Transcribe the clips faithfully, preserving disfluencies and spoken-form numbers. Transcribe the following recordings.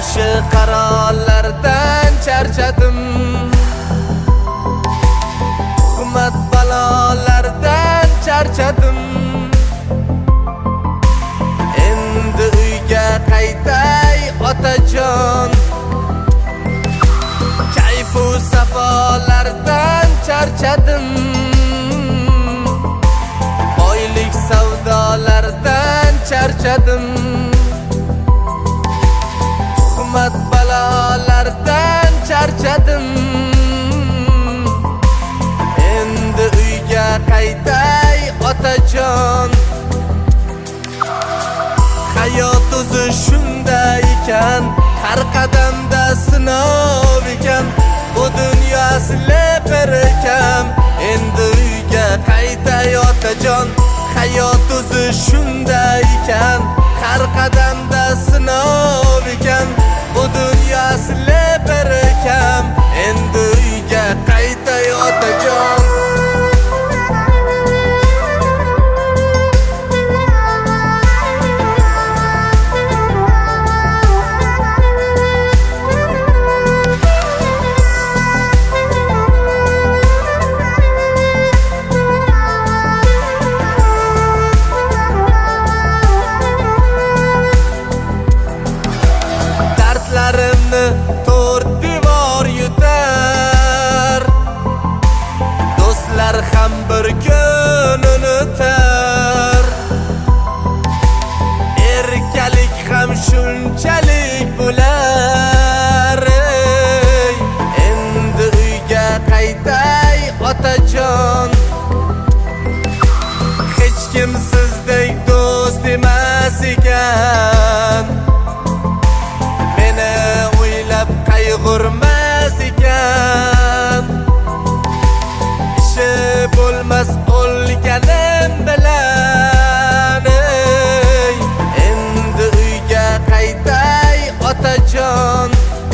Boshi qarorlardan charchadim, tuhmat balolardan charchadim. Endi uyga qaytay otajon, kayfu safolardan charchadim. Oylik savdolardan charchadim, tuhmat balolardan charchadim. Endi uyga qaytay otajon. Hayot o'zi shunday ekan, har qadamda sinov ekan. Bu dunyo sileper ekan, endi uyga qaytay otajon. Hayot o'zi shunday ekan, har qadamda sinov ekan. Bu dunyo sileper ekan, endi uyga qaytay otajon. To'rt devor yutar, do'stlar ham bir kun unutar. Erkalik ham shunchalik bo'lar. Endi uyga qaytay otajon. Hech kim sizdek do'st emas ekan, qayg'urmas ekan. Ishi bo'lmas o'lganim bilan. Endi uyga qaytay otajon.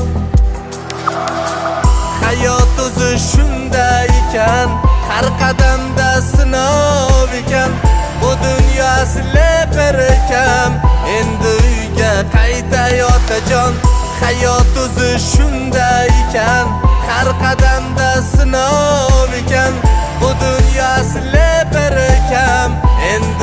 Hayot o'zi shunday ekan, har qadamda sinov ekan. Bu dunyo sileper ekan, endi uyga qaytay otajon. Hayot o'zi shunday ekan, har qadamda sinov ekan. Bu dunyo sileper ekan, endi